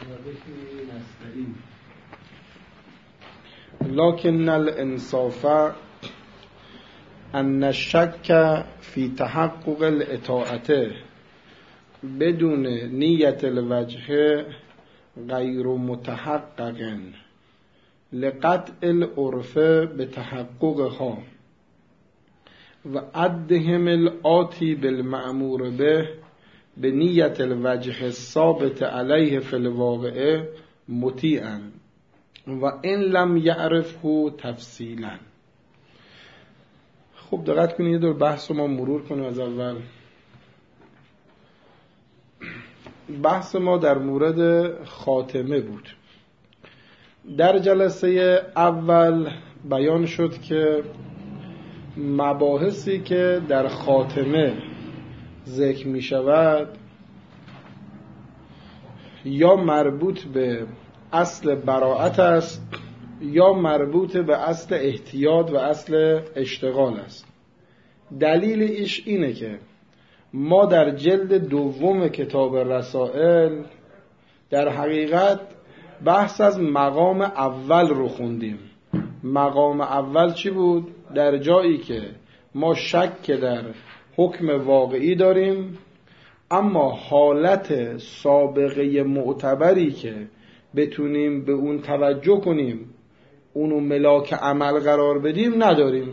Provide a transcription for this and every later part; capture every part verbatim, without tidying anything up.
لكن الانصاف ان الشك في تحقق الاطاعة بدون نیت الوجه غیر متحقق لقطع العرف بتحققها و عدهم الآتی بالمأمور به بنیت الوجه الثابت علیه فی الواقع مطیعا و این لم یعرفه تفصیلا. خب دقت کنید، یه دور بحث رو ما مرور کنیم. از اول بحث ما در مورد خاتمه بود. در جلسه اول بیان شد که مباحثی که در خاتمه ذکر می شود یا مربوط به اصل براءت است یا مربوط به اصل احتیاط و اصل اشتغال است. دلیل ایش اینه که ما در جلد دوم کتاب رسائل در حقیقت بحث از مقام اول رو خوندیم. مقام اول چی بود؟ در جایی که ما شک در حکم واقعی داریم، اما حالت سابقه معتبری که بتونیم به اون توجه کنیم، اونو ملاک عمل قرار بدیم نداریم.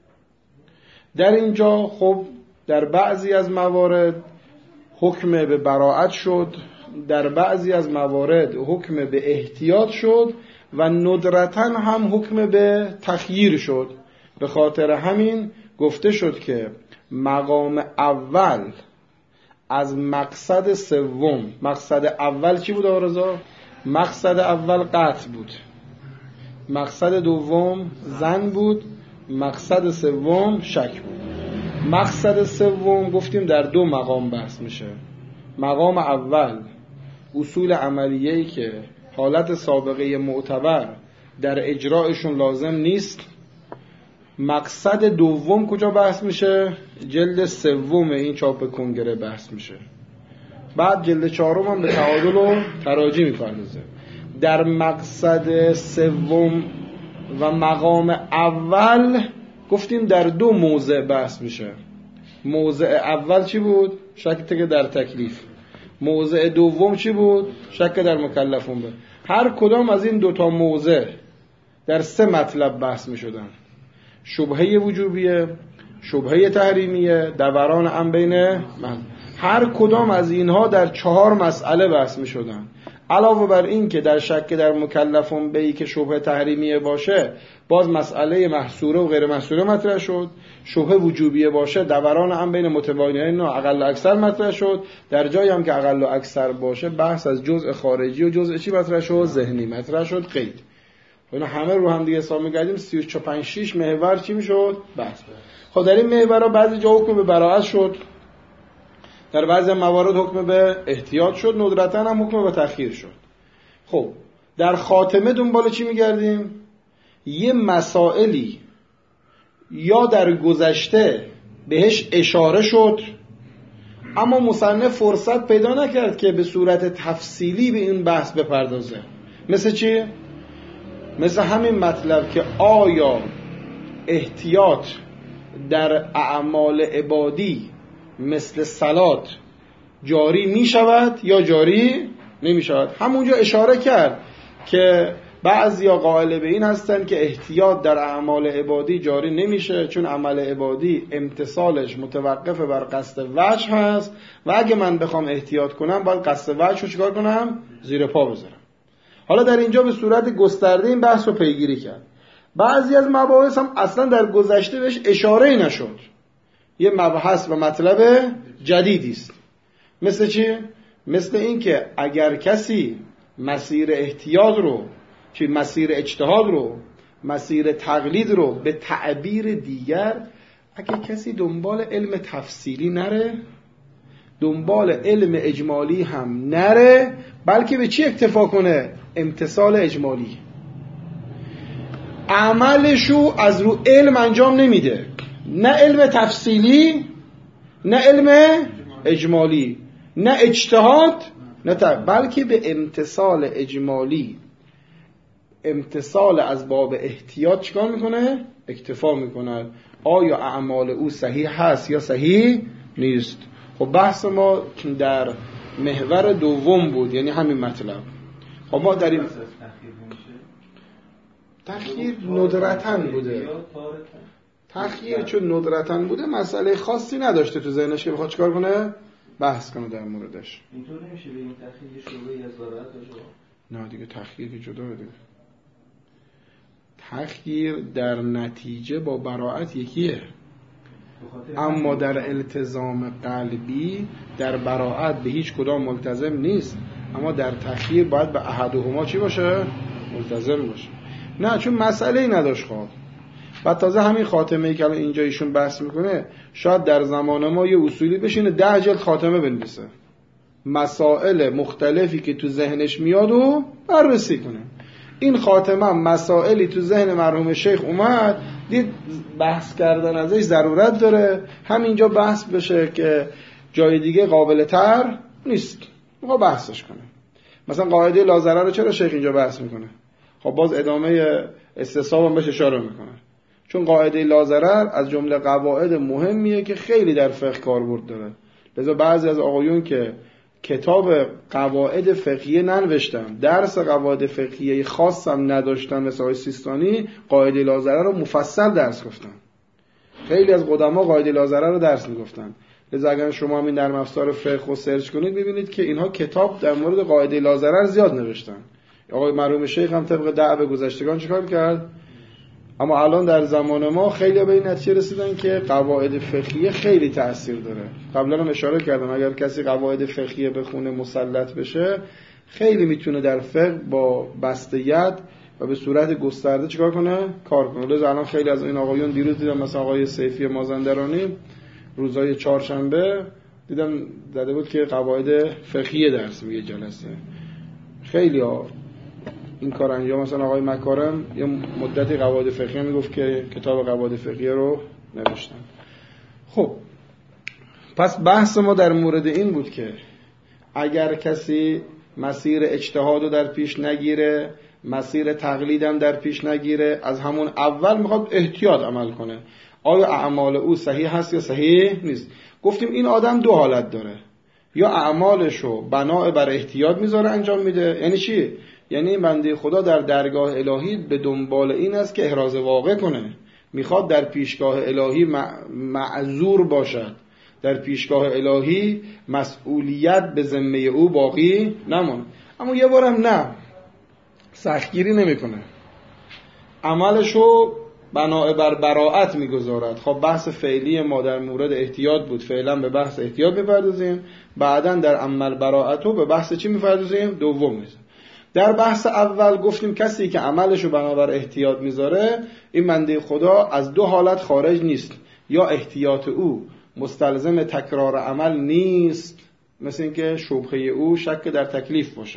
در اینجا خب در بعضی از موارد حکم به براءت شد، در بعضی از موارد حکم به احتیاط شد و ندرتاً هم حکم به تخییر شد. به خاطر همین گفته شد که مقام اول از مقصد سوم، مقصد اول چی بود آرزا؟ مقصد اول قطع بود، مقصد دوم زن بود، مقصد سوم شک بود. مقصد سوم گفتیم در دو مقام بحث میشه. مقام اول اصول عملیه‌ای که حالت سابقه معتبر در اجرایشون لازم نیست. مقصد دوم کجا بحث میشه؟ جلد سوم این چاپ کنگره بحث میشه. بعد جلد چهارم هم به تعادل و تراجی میپردازه. در مقصد سوم و مقام اول گفتیم در دو موضع بحث میشه. موضع اول چی بود؟ شک که در تکلیف. موضع دوم چی بود؟ شک در مکلفون بود. هر کدام از این دوتا موضع در سه مطلب بحث میشدن: شبهه وجوبیه، شبهه تحریمیه، دوران ام بین من. هر کدام از اینها در چهار مسئله بحث میشدن. علاوه بر این که در شک در مکلفون به ای که شبهه تحریمیه باشه، باز مسئله محصوره و غیر محصوره مطرح شد. شبهه وجوبیه باشه، دوران هم بین متباینین و اقل و اکثر مطرح شد. در جایی هم که اقل و اکثر باشه، بحث از جزء خارجی و جزء چی مطرح شد؟ ذهنی مطرح شد. قید. اینا همه رو هم دیگه حساب می‌کردیم سی و چهار پنج شش محور چی میشد؟ بحث. خب در این محورها بعضی جا حکم به براءت شد، در بعضی موارد حکم به احتیاط شد، ندرتاً هم حکم به تأخیر شد. خب در خاتمه دنبال چی می‌گردیم؟ یه مسائلی یا در گذشته بهش اشاره شد اما مصنف فرصت پیدا نکرد که به صورت تفصیلی به این بحث بپردازه. مثل چی؟ مثل همین مطلب که آیا احتیاط در اعمال عبادی مثل صلات جاری می شود یا جاری نمی شود. همونجا اشاره کرد که بعضیا قائل به این هستن که احتیاط در اعمال عبادی جاری نمیشه، چون عمل عبادی امتصالش متوقف بر قصد وجه هست و اگه من بخوام احتیاط کنم باید قصد وجه رو چیکار کنم؟ زیر پا بذارم. حالا در اینجا به صورت گسترده این بحث رو پیگیری کرد. بعضی از مباحث هم اصلا در گذشته بهش اشاره‌ای نشد، یه مبحث و مطلب جدیدی است. مثل چی؟ مثل این که اگر کسی مسیر احتیاط رو، چی مسیر اجتهاد رو، مسیر تقلید رو به تعبیر دیگر، اگه کسی دنبال علم تفصیلی نره، دنبال علم اجمالی هم نره، بلکه به چی اکتفا کنه؟ امتثال اجمالی. عملشو از رو علم انجام نمیده، نه علم تفصیلی، نه علم اجمالی، نه اجتهاد، نه بلکه به امتصال اجمالی، امتصال از باب احتیاط چیکار میکنه؟ اکتفا میکنه. آیا اعمال او صحیح هست یا صحیح نیست؟ خب بحث ما در محور دوم بود، یعنی همین مطلب. خب ما در این تأخیر ندرتاً بوده، تأخیر چون ندرتاً بوده مسئله خاصی نداشته تو ذهنش که بخواد چیکار کنه؟ بحث کنه در موردش. اینطور نمیشه به این تأخیر شعبه‌ای از براءت باشه؟ نه دیگه تأخیر که جدا بده. تأخیر در نتیجه با براءت یکیه، اما در التزام قلبی در براءت به هیچ کدام ملتزم نیست، اما در تأخیر باید به احدهما چی باشه؟ ملتزم باشه. نه چون مسئله‌ای نداشت. خب بعد تازه همین خاتمه‌ای که الان اینجا ایشون بحث میکنه شاید در زمان ما یه اصولی بشینه ده جلد خاتمه بنویسه، مسائل مختلفی که تو ذهنش میاد و بررسی کنه. این خاتمه مسائلی تو ذهن مرحوم شیخ اومد، دید بحث کردن ازش ضرورت داره، همینجا بحث بشه که جای دیگه قابل تر نیست، ما بحثش کنه. مثلا قاعده لا ضرر رو چرا شیخ اینجا بحث میکنه؟ خب باز ادامه استصحاب هم بهش اشاره میکنه، چون قاعده لا ضرر از جمله قواعد مهمیه که خیلی در فقه کاربرد داره. لذا بعضی از آقایون که کتاب قواعد فقهیه ننوشتن، درس قواعد فقهیه خاص هم نداشتن، مثل آقای سیستانی قاعده لا ضرر رو مفصل درس گفتن. خیلی از قدما قاعده لا ضرر رو درس میگفتن. لذا اگر شما همین در افسار فقه رو سرچ کنید میبینید که اینها کتاب در مورد قاعده لا ضرر زیاد نوشتن. آقای مرحوم شیخ هم طبق دعو گذشتگان چیکار کرد؟ اما الان در زمان ما خیلی به این نتیجه رسیدن که قواعد فقهیه خیلی تأثیر داره. قبلا هم اشاره کردم اگر کسی قواعد فقهیه بخونه مسلط بشه خیلی میتونه در فقه با بسته‌ید و به صورت گسترده چیکار کنه؟ کار کنه. لذا الان خیلی از این آقایون دیروز دیدم، مثلا آقای سیفی مازندرانی روزهای چهارشنبه دیدم زده بود که قواعد فقهیه درس میگه جلسه. خیلی ها این کار انجام. مثلا آقای مکارم یه مدتی قواعد فقهیه میگفت که کتاب قواعد فقهیه رو نوشتن. خب پس بحث ما در مورد این بود که اگر کسی مسیر اجتهاد رو در پیش نگیره، مسیر تقلیدم در پیش نگیره، از همون اول میخواد احتیاط عمل کنه، آیا اعمال او صحیح هست یا صحیح نیست؟ گفتیم این آدم دو حالت داره، یا اعمالشو بنا بر احتیاط میذاره انجام میده. یعنی چی؟ یعنی بنده خدا در درگاه الهی به دنبال این است که احراز واقع کنه، میخواد در پیشگاه الهی معذور باشد، در پیشگاه الهی مسئولیت به ذمه او باقی نمونه. اما یه بارم نه، سختگیری نمیکنه، عملشو بنا بر براءت میگذارد. خب بحث فعلی ما در مورد احتیاط بود، فعلا به بحث احتیاط میپردازیم، بعداً در عمل براءتو به بحث چی میپردازیم؟ دوم میزیم. در بحث اول گفتیم کسی که عملشو بنابر احتیاط میذاره این بنده خدا از دو حالت خارج نیست، یا احتیاط او مستلزم تکرار عمل نیست، مثل اینکه شبهه او شک در تکلیف باشه،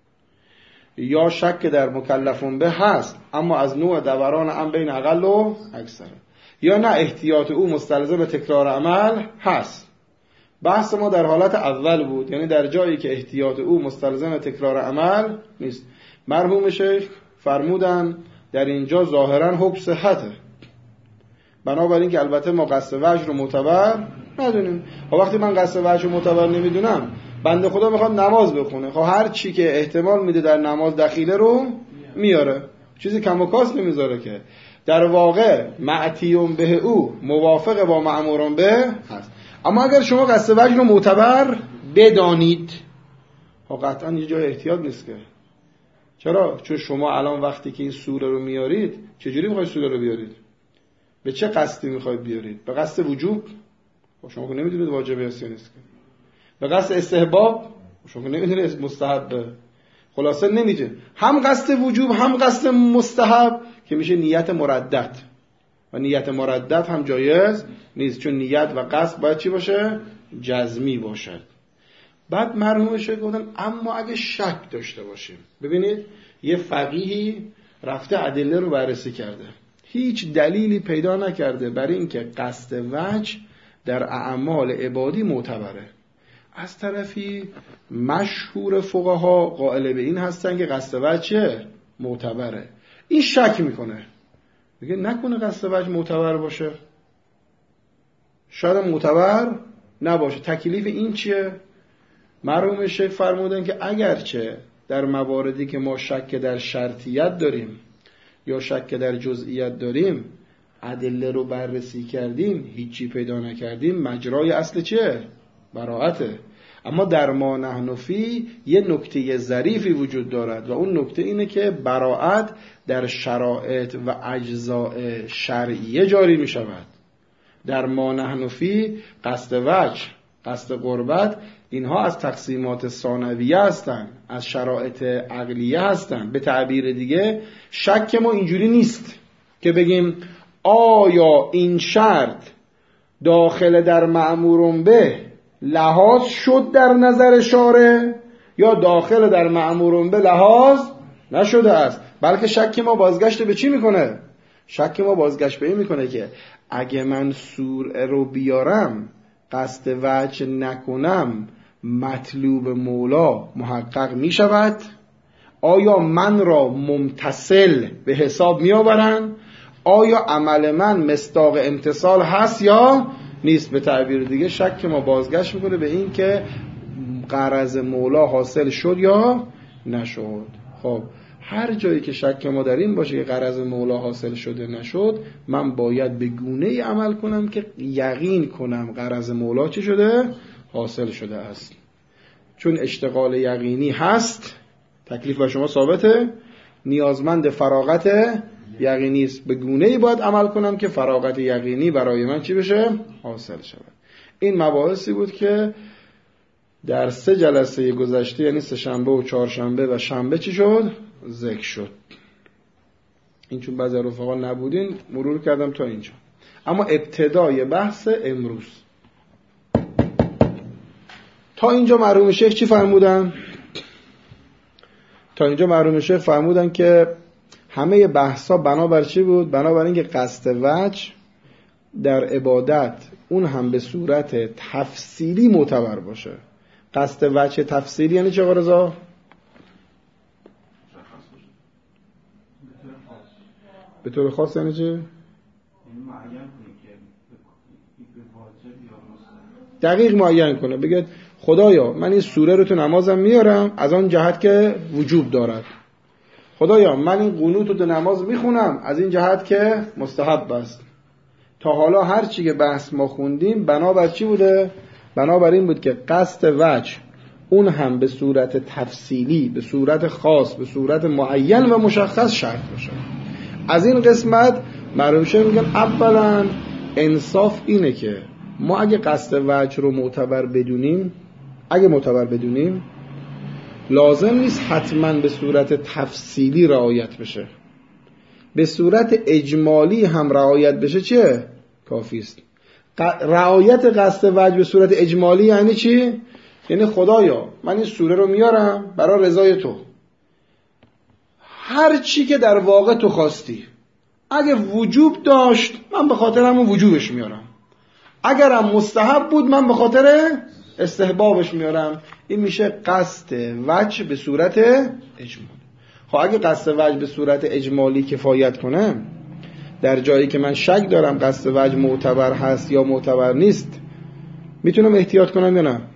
یا شک در مکلفون به هست اما از نوع دوران ام بین اقل و اکثر، یا نه احتیاط او مستلزم تکرار عمل هست. بحث ما در حالت اول بود، یعنی در جایی که احتیاط او مستلزم تکرار عمل نیست. مرحوم شیخ فرمودن در اینجا ظاهرا حکم صحته، بنابراین که البته ما قصد وجه رو معتبر ندونیم. و وقتی من قصد وجه رو معتبر نمیدونم، بنده خدا میخواد نماز بخونه، خب هر چی که احتمال میده در نماز دخیله رو میاره، چیزی کم و کاس نمیذاره که در واقع معتیون به او موافق با مأموران به هست. اما اگر شما قصد وجه رو معتبر بدانید، خب قطعا یه جای احتیاط نیست که. چرا؟ چون شما الان وقتی که این سوره رو میارید، چجوری میخواید سوره رو بیارید؟ به چه قصدی میخواید بیارید؟ به قصد وجوب؟ خب شما که نمیدونید واجبه یا نیست که. به قصد استحباب؟ شما که نمیدونید مستحبه. خلاصه نمیدونید. هم قصد وجوب هم قصد مستحب که میشه نیت مردد، و نیت مردد هم جایز نیست، چون نیت و قصد باید چی باشه؟ جزمی باشد. بعد مرحوم شیخ گفتن اما اگه شک داشته باشیم، ببینید یه فقیهی رفته ادله رو بررسی کرده، هیچ دلیلی پیدا نکرده برای اینکه قصد وجه در اعمال عبادی معتبره، از طرفی مشهور فقها قائل به این هستن که قصد وجه معتبره. این شک میکنه، میگه نکنه قصد وجه معتبر باشه، شاید معتبر نباشه. تکلیف این چیه؟ مرحوم شیخ فرمودن که اگرچه در مواردی که ما شک در شرطیت داریم یا شک در جزئیت داریم ادله رو بررسی کردیم هیچی پیدا نکردیم، مجرای اصل چیه؟ براءته. اما در ما نحن فی یه نکته ظریفی وجود دارد و اون نکته اینه که براءت در شرایط و اجزاء شرعیه جاری می شود. در ما نحن فی قصد وجه، قصد قربت، اینها از تقسیمات ثانویه هستن، از شرایط عقلیه هستن. به تعبیر دیگه شک ما اینجوری نیست که بگیم آیا این شرط داخل در مأمور به لحاظ شد در نظر شارع یا داخل در مأمور به لحاظ نشده است، بلکه شک ما بازگشت به چی میکنه؟ شک ما بازگشت به این میکنه که اگه من سوره رو بیارم قصد وجه نکنم مطلوب مولا محقق میشود؟ آیا من را ممتثل به حساب میآورن؟ آیا عمل من مصداق امتصال هست یا نیست؟ به تعبیر دیگه شک ما بازگشت میکنه به این که غرض مولا حاصل شد یا نشد. خب هر جایی که شک ما در این باشه که غرض مولا حاصل شده نشد، من باید به گونه‌ای عمل کنم که یقین کنم غرض مولا چه شده؟ حاصل شده است. چون اشتغال یقینی هست، تکلیف با شما ثابته، نیازمند فراغت یقینی است. به گونه‌ای باید عمل کنم که فراغت یقینی برای من چی بشه؟ حاصل شود. این مباحثی بود که در سه جلسه گذشته، یعنی سه شنبه و چهارشنبه و شنبه چی شد؟ ذکر شد. این چون بعضی رفقا نبودین مرور کردم تا اینجا. اما ابتدای بحث امروز تا اینجا مرحوم شیخ چی فرمودن؟ تا اینجا مرحوم شیخ فرمودن که همه بحثا بنابر چی بود؟ بنابر این که قصد وجه در عبادت اون هم به صورت تفصیلی معتبر باشه. قصد وجه تفصیلی یعنی چه قرضا؟ به طور خاص یعنی چه؟ دقیق معین کنه، بگه خدایا من این سوره رو تو نمازم میارم از آن جهت که وجوب دارد، خدایا من این قنوت رو تو نماز میخونم از این جهت که مستحب است. تا حالا هر چی که بحث ما خوندیم بنابر چی بوده؟ بنابر این بود که قصد وجه اون هم به صورت تفصیلی، به صورت خاص، به صورت معین و مشخص شرط باشه. از این قسمت مرحوم شیخ میگن اولا انصاف اینه که ما اگه قصد وجه رو معتبر بدونیم، اگه معتبر بدونیم لازم نیست حتما به صورت تفصیلی رعایت بشه، به صورت اجمالی هم رعایت بشه چیه؟ کافی است. رعایت قصد وجه به صورت اجمالی یعنی چی؟ یعنی خدایا من این سوره رو میارم برای رضای تو، هر چی که در واقع تو خواستی اگه وجوب داشت من به خاطر همون وجوبش میارم، اگرم مستحب بود من به خاطر استحبابش میارم. این میشه قصد وجه به صورت اجمالی. خب اگه قصد وجه به صورت اجمالی کفایت کنه، در جایی که من شک دارم قصد وجه معتبر هست یا معتبر نیست، میتونم احتیاط کنم یا نه؟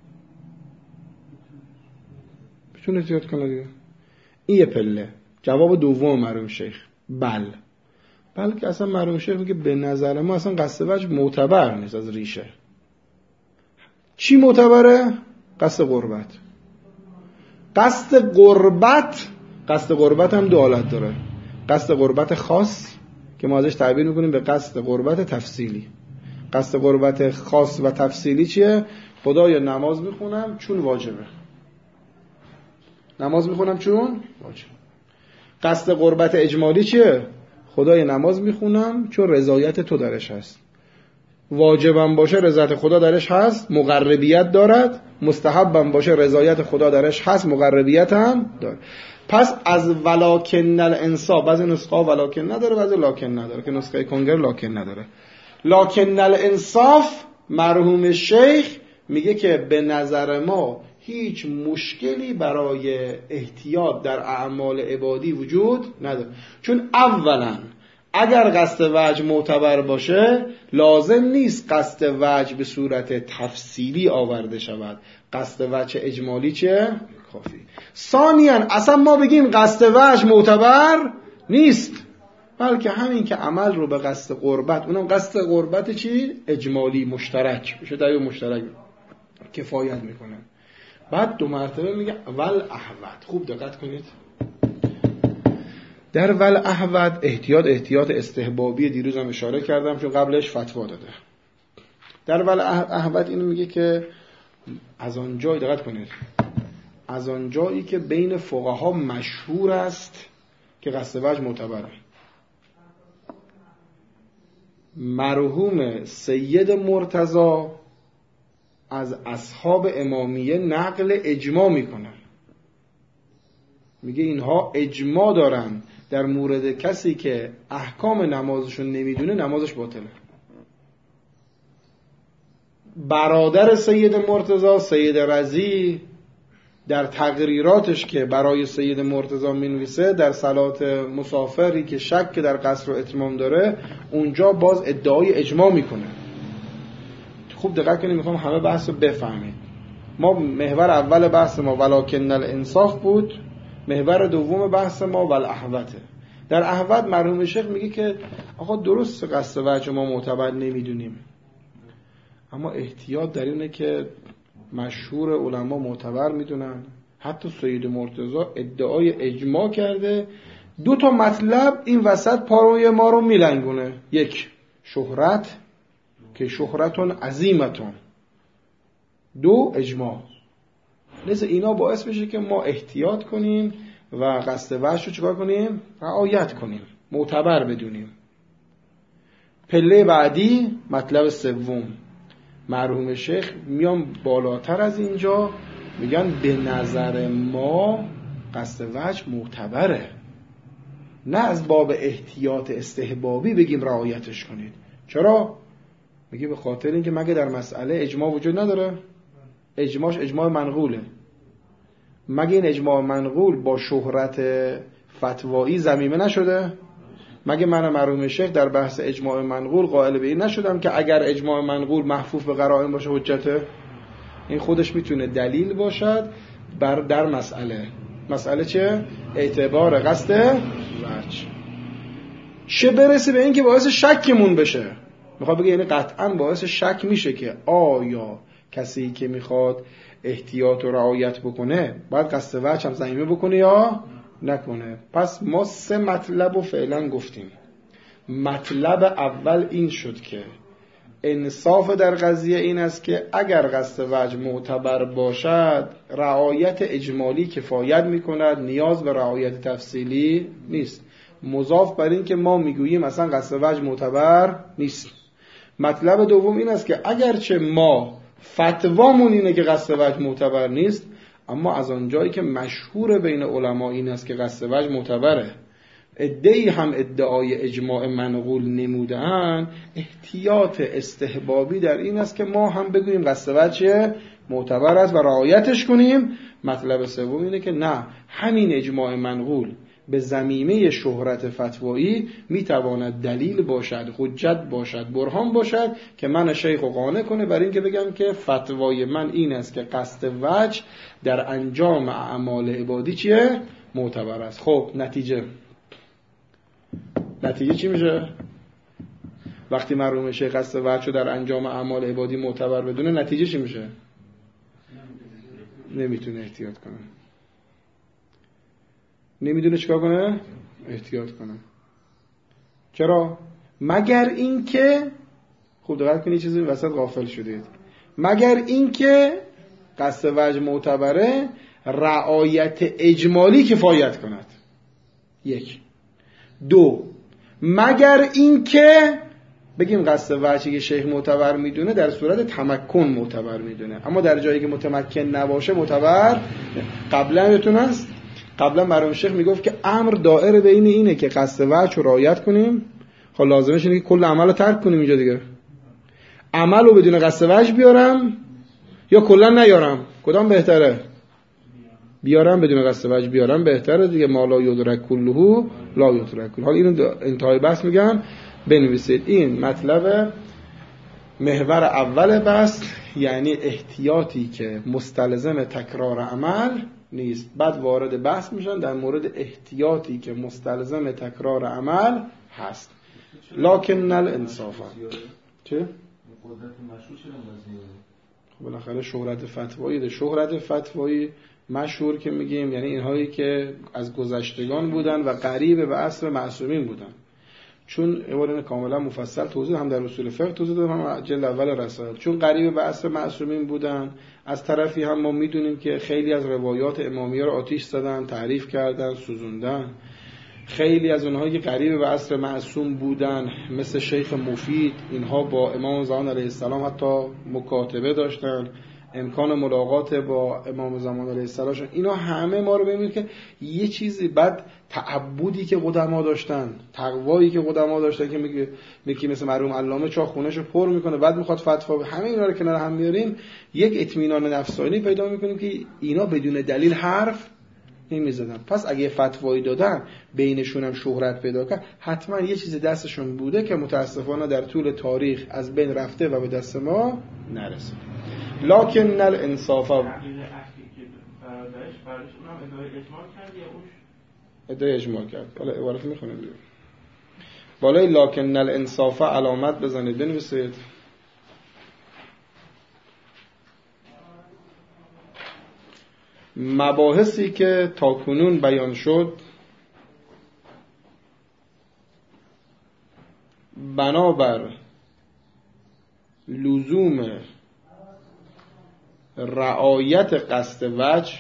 میتونم احتیاط کنم دیگه. این یه پله. جواب دوم مرحوم شیخ بل. بلکه اصلا مرحوم شیخ میگه به نظر ما اصلا قصد وجه معتبر نیست از ریشه. چی معتبره؟ قصد قربت. قصد قربت قصد قربت هم دو حالت داره. قصد قربت خاص که ما ازش تعبیر میکنیم به قصد قربت تفصیلی. قصد قربت خاص و تفصیلی چیه؟ خدایا نماز میخونم چون واجبه، نماز میخونم چون واجبه. قصد قربت اجمالی چیه؟ خدایا نماز میخونم چون رضایت تو درش هست، واجبم باشه رضایت خدا درش هست، مقربیت دارد، مستحبم باشه رضایت خدا درش هست، مقربیت هم داره. پس از ولکن الانصاف، بعضی نسخه ولکن نداره، بعضی لاکن نداره، که نسخه کنگر لاکن نداره. لاکن الانصاف مرحوم شیخ میگه که به نظر ما هیچ مشکلی برای احتیاط در اعمال عبادی وجود نداره. چون اولا اگر قصد وجه معتبر باشه لازم نیست قصد وجه به صورت تفصیلی آورده شود، قصد وجه اجمالی چه؟ کافی. ثانیاً اصلا ما بگیم قصد وجه معتبر نیست، بلکه همین که عمل رو به قصد قربت، اونم قصد قربت چی؟ اجمالی مشترک بشه، در یه مشترک کفایت میکنه. بعد دو مرتبه میگه ول احوت. خوب دقت کنید، در ول احوت احتیاط احتیاط استحبابی، دیروز هم اشاره کردم چون قبلش فتوا داده. در ول احوت اینو میگه که از آن جایی، دقت کنید، از آن جایی که بین فقها مشهور است که قصد وجه معتبره. مرحوم سید مرتضی از اصحاب امامیه نقل اجماع میکنن، میگه اینها اجماع دارن در مورد کسی که احکام نمازشون نمیدونه نمازش باطله. برادر سید مرتضی، سید رضی، در تقریراتش که برای سید مرتضی مینویسه در صلات مسافری که شک در قصر و اتمام داره، اونجا باز ادعای اجماع میکنه. خوب دقت کنید، میخوام همه بحث رو بفهمید. ما محور اول بحث ما ولکن الانصاف بود، محور دوم بحث ما والاحوته. در احوت مرحوم شیخ میگه که آقا درست قصد وجه ما معتبر نمیدونیم، اما احتیاط در اینه که مشهور علما معتبر میدونن. حتی سید مرتضی ادعای اجماع کرده. دو تا مطلب این وسط پاروی ما رو میلنگونه. یک، شهرت که شهرتون عظیمتون، دو، اجماع. لذا اینا باعث میشه که ما احتیاط کنیم و قصد وجه رو چیکار کنیم؟ رعایت کنیم، معتبر بدونیم. پله بعدی، مطلب سوم، مرحوم شیخ میان بالاتر از اینجا، میگن به نظر ما قصد وجه معتبره، نه از باب احتیاط استحبابی بگیم رعایتش کنید. چرا؟ میگه به خاطر اینکه مگه در مسئله اجماع وجود نداره؟ اجماعش اجماع منقوله. مگه این اجماع منقول با شهرت فتوایی ضمیمه نشده؟ مگه من مرحوم شیخ در بحث اجماع منقول قائل به این نشدم که اگر اجماع منقول محفوف به قرائن باشه حجته؟ این خودش میتونه دلیل باشد بر در مسئله. مسئله چه؟ اعتبار قصد وجه. چه برسه به این که باعث شکمون بشه. میخواد بگه یعنی قطعا باعث شک میشه که آیا کسی که میخواد احتیاط و رعایت بکنه باید قصد وجه هم ضمیمه بکنه یا نکنه. پس ما سه مطلب رو فعلا گفتیم. مطلب اول این شد که انصاف در قضیه این است که اگر قصد وجه معتبر باشد رعایت اجمالی کفایت میکند، نیاز به رعایت تفصیلی نیست. مضاف بر این که ما میگوییم اصلا قصد وجه معتبر نیست. مطلب دوم این است که اگرچه ما فتوامون اینه که قصد وجه معتبر نیست، اما از آنجایی که مشهور بین علما این است که قصد وجه معتبره، ادعی هم ادعای اجماع منقول نمودن، احتیاط استحبابی در این است که ما هم بگوییم قصد وجه معتبر است و رعایتش کنیم. مطلب سوم اینه که نه، همین اجماع منقول به ضمیمه شهرت فتوایی میتواند دلیل باشد، حجت باشد، برهان باشد که من شیخ رو قانع کنه بر این که بگم که فتوای من این است که قصد وجه در انجام اعمال عبادی چیه؟ معتبر است. خب نتیجه نتیجه چی میشه؟ وقتی مرحوم شیخ قصد وجه رو در انجام اعمال عبادی معتبر بدونه، نتیجه چی میشه؟ نمیتونه احتیاط کنه. نمیدونه چیکار کنه؟ احتیاط کنه. چرا؟ مگر این که، خوب دقت کنید چیزی وسط غافل شدید، مگر این که قصد وجه معتبره رعایت اجمالی کفایت کند. یک. دو، مگر این که بگیم قصد وجهی که شیخ معتبر میدونه در صورت تمکن معتبر میدونه، اما در جایی که متمکن نباشه معتبر. قبلا یادتون است قبلا مرحوم شیخ میگفت که امر دائره بین اینه که قصد وجه رو رعایت کنیم، خب لازمش اینه که کل عمل رو ترک کنیم. اینجا دیگه عمل رو بدون قصد وجه بیارم یا کلا نیارم؟ کدام بهتره؟ بیارم بدون قصد وجه بیارم بهتره دیگه. ما لا یدرک کلهو لا یترک کلهو. حالا اینو انتهای بحث میگم بنویسید. این مطلب محور اول بحث، یعنی احتیاطی که مستلزم تکرار عمل نیست. بعد وارد بحث میشن در مورد احتیاطی که مستلزم تکرار عمل هست. لکن الانصاف چه؟ قدرت مشروع چرا وزیاره؟ خب بالاخره شهرت فتوایی ده. شهرت فتوایی مشهور که میگیم یعنی اینهایی که از گذشتگان بودن و قریب به عصر معصومین بودن. چون عبارت کاملا مفصل توضیح هم در اصول فقه توضیح دادم، هم جلد اول رسائل. چون قریب به عصر معصومین بودن، از طرفی هم ما میدونیم که خیلی از روایات امامیه رو آتیش زدن، تعریف کردن، سوزوندن. خیلی از اونهایی که قریب به عصر معصوم بودن مثل شیخ مفید، اینها با امام زمان علیه السلام حتی مکاتبه داشتن، امکان ملاقات با امام زمان علیه السلام. اینا همه ما رو ببینید که یه چیزی بعد تعبدی که قدما داشتن، تقوایی که قدما داشتن که میگه میگه مثل مرحوم علامه چا خونه‌شو پر میکنه بعد میخواد فتوا، همه اینا رو کنار هم میاریم یک اطمینان نفسانی پیدا میکنیم که اینا بدون دلیل حرف نمیزدن. پس اگه فتوایی دادن بینشون هم شهرت پیدا کرد، حتما یه چیزی دستشون بوده که متاسفانه در طول تاریخ از بین رفته و به دست ما نرسید. لکن الانصاف ادعای اجمال کرد. حالا عبارت میخونیم دیگه. بالای لکن الانصاف علامت بزنید بنویسید. مباحثی که تاکنون بیان شد بنابر لزوم رعایت قصد وجه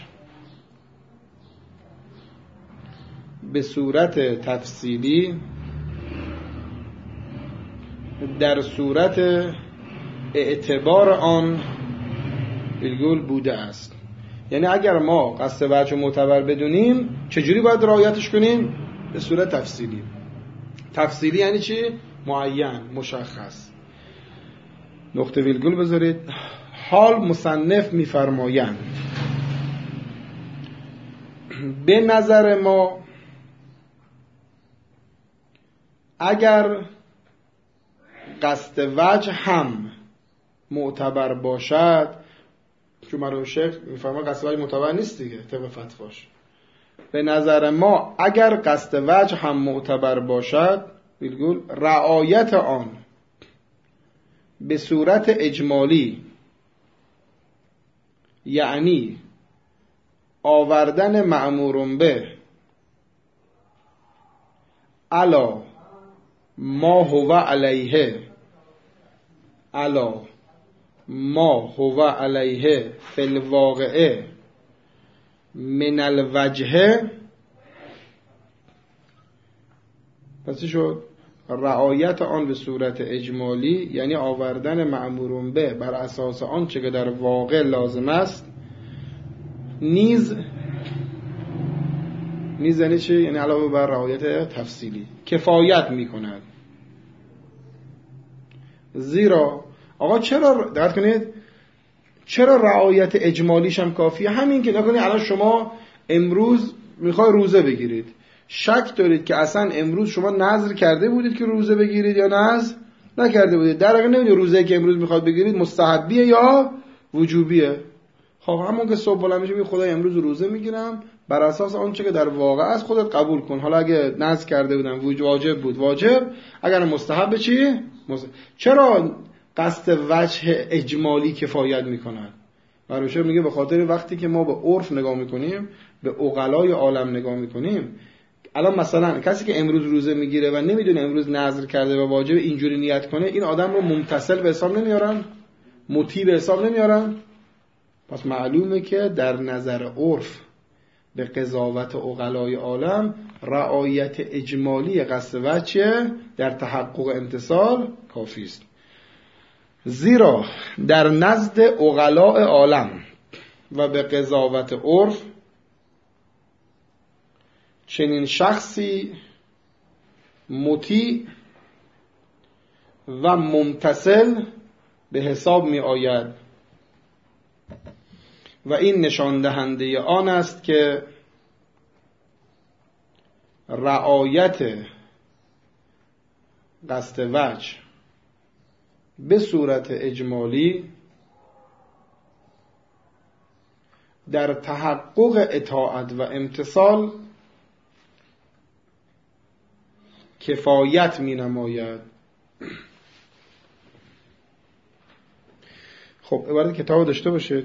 به صورت تفصیلی در صورت اعتبار آن بالگل بوده است. یعنی اگر ما قصد وجه معتبر بدونیم چجوری باید رعایتش کنیم؟ به صورت تفصیلی. تفصیلی یعنی چی؟ معین، مشخص. نقطه ویرگول بذارید. حال مصنف می‌فرمایند به نظر ما اگر قصد وجه هم معتبر باشد، چون مرحوم شیخ می‌فرماید قصد وجه معتبر نیست دیگه طبق فتواش، به نظر ما اگر قصد وجه هم معتبر باشد ویرگول رعایت آن به صورت اجمالی، یعنی آوردن مأمور به علا ما هو علیه علا ما هو علیه فی الواقعه من الوجه. پس شد رعایت آن به صورت اجمالی، یعنی آوردن مأمور به بر اساس آنچه که در واقع لازم است، نیز نیز یعنی چی؟ یعنی علاوه بر رعایت تفصیلی کفایت می کند. زیرا آقا چرا دقت کنید چرا رعایت اجمالیش هم کافیه؟ همین که نکنید الان شما امروز میخوای روزه بگیرید، شک دارید که اصلا امروز شما نذر کرده بودید که روزه بگیرید یا نذر نکرده بودید، در واقع نمیدونید روزه که امروز میخواد بگیرید مستحبیه یا وجوبیه. خب همون که صبح بلند میشه میگه خدای امروز روزه میگیرم بر اساس آنچه که در واقع است خودت قبول کن. حالا اگه نذر کرده بودم واجب بود واجب، اگر مستحب چی؟ مستحب. چرا قصد وجه اجمالی کفایت میکند؟ برای میگه به خاطر وقتی که ما به عرف نگاه میکنیم، به عقلای عالم نگاه میکنیم، الان مثلا کسی که امروز روزه میگیره و نمیدونه امروز نذر کرده و واجب اینجوری نیت کنه، این آدم رو ممتثل به حساب نمیارن؟ مطیع به حساب نمیارن؟ پس معلومه که در نظر عرف به قضاوت عقلای عالم رعایت اجمالی قصد وجه در تحقق امتثال کافی است. زیرا در نزد عقلاء عالم و به قضاوت عرف چنین شخصی مطیع و ممتثل به حساب می آید و این نشان دهنده آن است که رعایت قصد وجه به صورت اجمالی در تحقق اطاعت و امتثال کفایت می نماید. خب عبارت کتاب داشته باشید،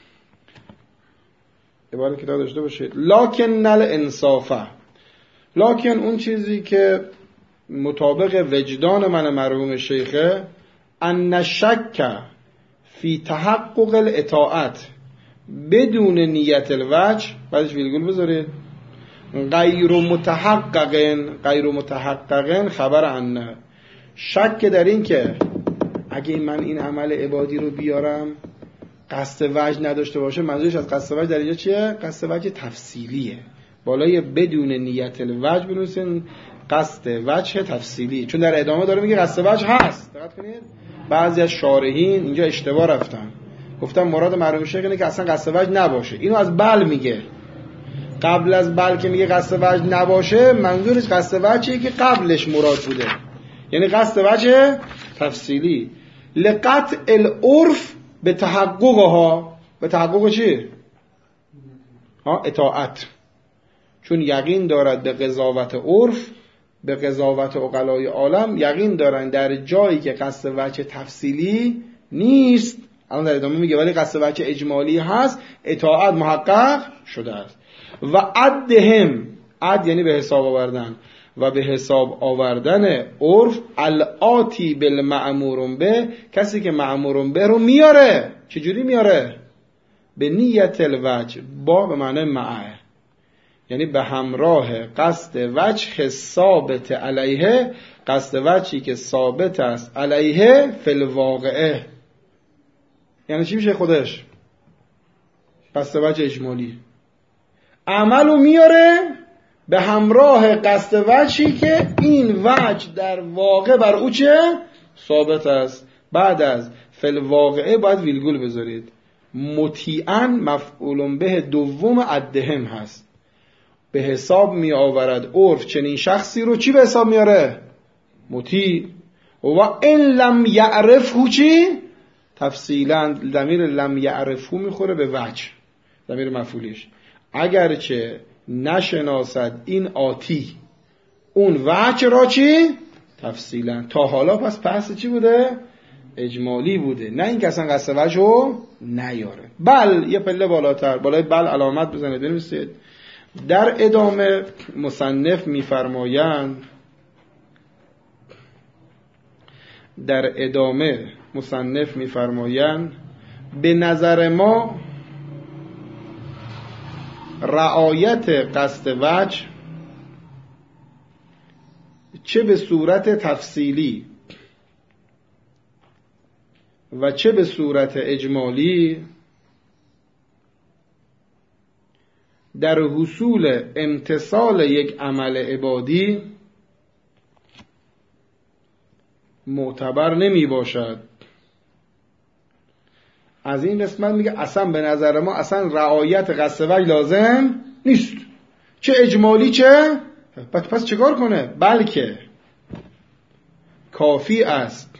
عبارت کتاب داشته باشید. لکن الانصافه، لکن اون چیزی که مطابق وجدان من مرحوم شیخه، ان شک فی تحقق الاطاعت بدون نیت الوجه، بعدش ویرگول بذارید، غیر متحققن، غیر متحققن خبر عنه، شک در این که اگه من این عمل عبادی رو بیارم قصد وجه نداشته باشه، منظورش از قصد وجه در اینجا چیه؟ قصد وجه تفصیلیه، بالای بدون نیت الوجه بنویسین قصد وجه تفصیلی، چون در ادامه داره میگه قصد وجه هست. دقت کنید بعضی از شارحین اینجا اشتباه رفتن، گفتم مراد مرحوم شیخ اینه که اصلا قصد وجه نباشه. اینو از بل میگه، قبل از بل که میگه قصد وجه نباشه منظورش قصد وجهی که قبلش مراد بوده، یعنی قصد وجه تفصیلی. لقطع العرف به تحققها، به تحقق چی؟ ها اطاعت، چون یقین دارد به قضاوت عرف، به قضاوت عقلای عالم یقین دارن در جایی که قصد وجه تفصیلی نیست، الان در ادامه میگه ولی قصد وجه اجمالی هست، اطاعت محقق شده است. و عدهم، عد یعنی به حساب آوردن، و به حساب آوردن عرف الآتی بالمأمور به، کسی که مأمور به رو میاره. چجوری میاره؟ به نیت الوجه، با به معنی معه، یعنی به همراه قصد وجه ثابت علیه، قصد وجهی که ثابت است علیه فی الواقعه. یعنی چی میشه خودش؟ قصد وجه اجمالی، عملو میاره به همراه قصد وجهی که این وجه در واقع بر او چه؟ ثابت است. بعد از فی الواقعه باید ویلگول بذارید، مطیعاً مفعول به دوم عدهم هست، به حساب می آورد عرف چنین شخصی رو. چی به حساب میاره؟ مطیع. و این لم یعرفه چی؟ تفصیلاً ضمیر لم یعرفه میخوره به وجه، ضمیر مفعولیش، اگرچه نشناسد این آتی اون وجه را چی؟ تفصیلاً. تا حالا پس بحث چی بوده؟ اجمالی بوده، نه این که اصلا قصد وجه رو نیاره. بل یه پله بالاتر، بالای بل علامت بزنید بنویسید. در ادامه مصنف میفرمایند، در ادامه مصنف میفرمایند به نظر ما رعایت قصد وجه چه به صورت تفصیلی و چه به صورت اجمالی در حصول امتثال یک عمل عبادی معتبر نمی باشد. از این قسمت میگه اصلا به نظر ما اصلا رعایت قصد وجه لازم نیست، چه اجمالی چه پس چه کار کنه؟ بلکه کافی است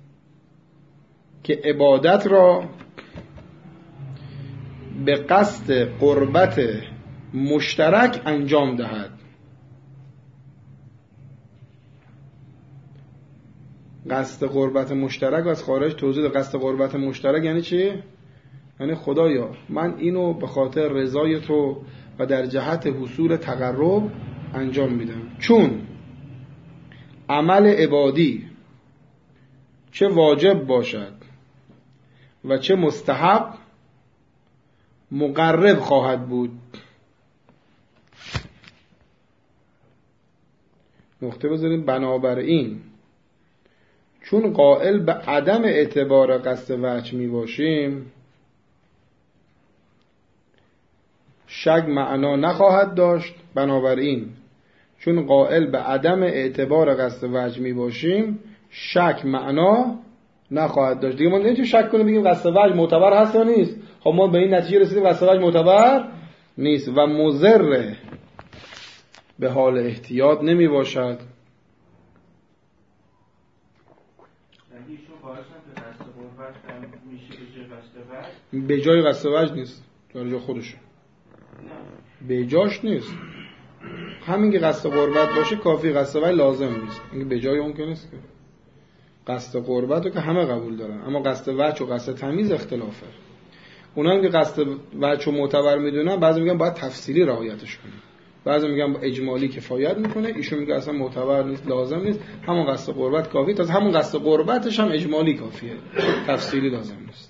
که عبادت را به قصد قربت مشترک انجام دهد. قصد قربت مشترک از خارج توضیح. قصد قربت مشترک یعنی چی؟ یعنی خدایا من اینو به خاطر رضای تو و در جهت حصول تقرب انجام میدم. چون عمل عبادی چه واجب باشد و چه مستحب مقرب خواهد بود. نقطه بذاریم. بنابراین چون قائل به عدم اعتبار قصد وجه می باشیم، شک معنا نخواهد داشت. بنابراین چون قائل به عدم اعتبار قصد وجه می باشیم، شک معنا نخواهد داشت. دیگه ما نمیتونیم شک کنیم بگیم قصد وجه معتبر هست یا نیست. خب ما به این نتیجه رسیدیم قصد وجه معتبر نیست و مضر به حال احتیاط نمی باشد. به جای قصد وجه نیست، در جای خودشون به جاش نیست. همین که قصد قربت باشه کافی، قصد وجه لازم نیست. اینکه به جای اون که نیست. که قصد قربت رو که همه قبول دارن، اما قصد وجه و قصد تمیز اختلافه. اونا هم که قصد وجه رو معتبر میدونن، بعضی میگن باید تفصیلی رعایتش کنیم، بعضی میگن اجمالی کفایت میکنه، ایشون میگه اصلا معتبر نیست، لازم نیست، همون قصد قربت کافیه. تا همون قصد قربتش هم اجمالی کافیه، تفصیلی لازم نیست.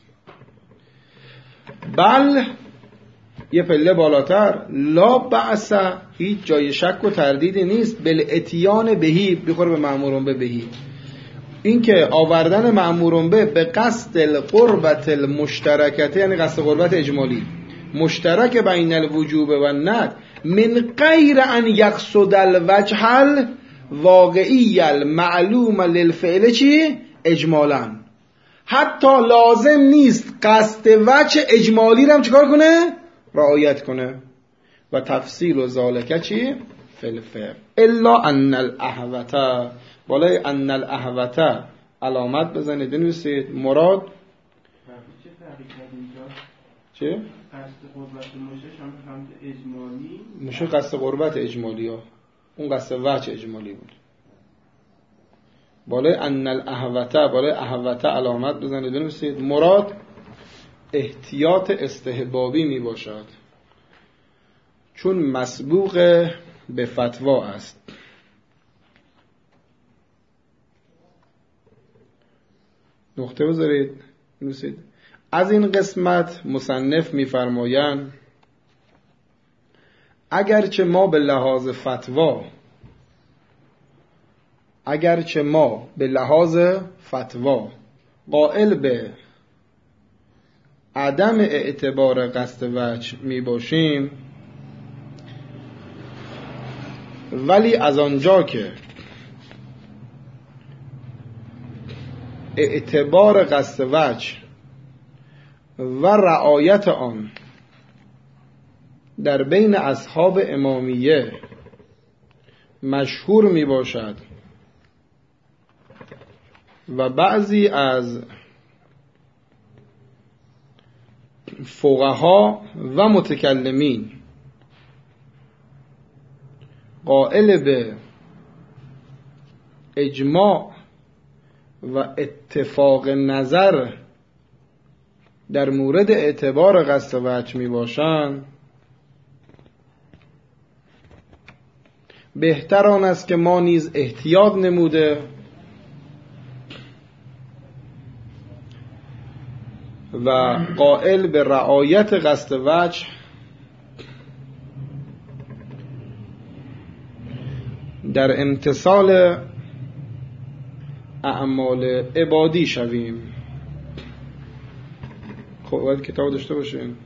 بل یه پله بالاتر، لا بأس، هیچ جای شک و تردیدی نیست، بالاتیان بهی، بخوره به مأمورون به بهی، این که آوردن مأمورون به به قصد القربت المشترکته، یعنی قصد قربت اجمالی مشترک بین الوجوب و الند، من غیر ان یقصد الوجه الواقعی المعلوم للفعل چی؟ اجمالا. حتی لازم نیست قصد وجه اجمالی رو هم چیکار کنه؟ رعایت کنه. و تفصیل و ذالک چی؟ فی الفعل. الا ان الاحوطه، بالای ان الاحوطه علامت بزنید بنویسید مراد چه فرقی کرد اینجا؟ چه؟ قصد قربت مشه هم هم اجمالی، مشه قصد قربت اجمالی ها، اون قصد وجه اجمالی بود. بالای ان الاحوطه، بالای احوطه علامت بزنید بنویسید مراد احتیاط استحبابی می باشد، چون مسبوق به فتوا است. نقطه بذارید بنویسید. از این قسمت مصنف می‌فرمایند اگرچه ما به لحاظ فتوا اگرچه ما به لحاظ فتوا قائل به عدم اعتبار قصد وجه می باشیم، ولی از آنجا که اعتبار قصد وجه و رعایت آن در بین اصحاب امامیه مشهور می باشد و بعضی از فقها و متکلمین قائل به اجماع و اتفاق نظر در مورد اعتبار قصد وجه می باشند، بهتر آن است که ما نیز احتیاط نموده و قائل به رعایت قصد وجه در امتثال اعمال عبادی شویم. خب باید کتاب داشته باشین.